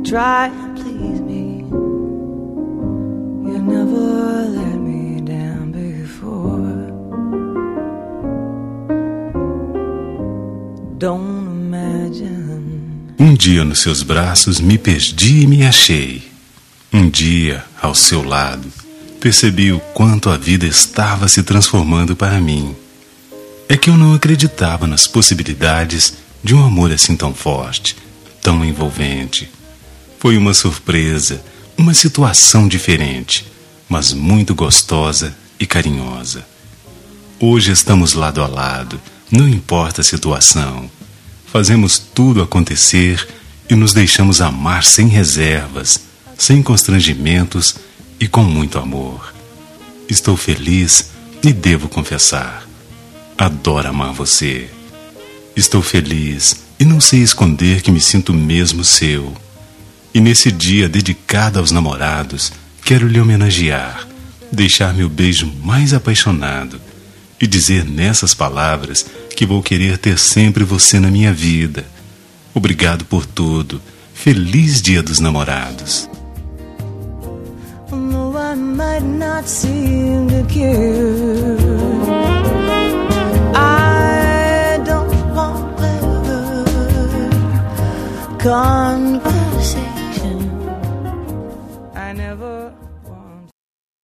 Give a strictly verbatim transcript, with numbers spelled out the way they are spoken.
try and please me. You never let me down before. Don't imagine. Um dia nos seus braços me perdi e me achei. Um dia, ao seu lado, percebi o quanto a vida estava se transformando para mim. É que eu não acreditava nas possibilidades de um amor assim tão forte, tão envolvente. Foi uma surpresa, uma situação diferente, mas muito gostosa e carinhosa. Hoje estamos lado a lado, não importa a situação. Fazemos tudo acontecer e nos deixamos amar sem reservas, sem constrangimentos e com muito amor. Estou feliz e devo confessar, adoro amar você. Estou feliz e não sei esconder que me sinto mesmo seu. E nesse dia dedicado aos namorados, quero lhe homenagear, deixar meu beijo mais apaixonado e dizer nessas palavras que vou querer ter sempre você na minha vida. Obrigado por tudo. Feliz Dia dos Namorados. Although I might not seem to care, I don't want ever confess.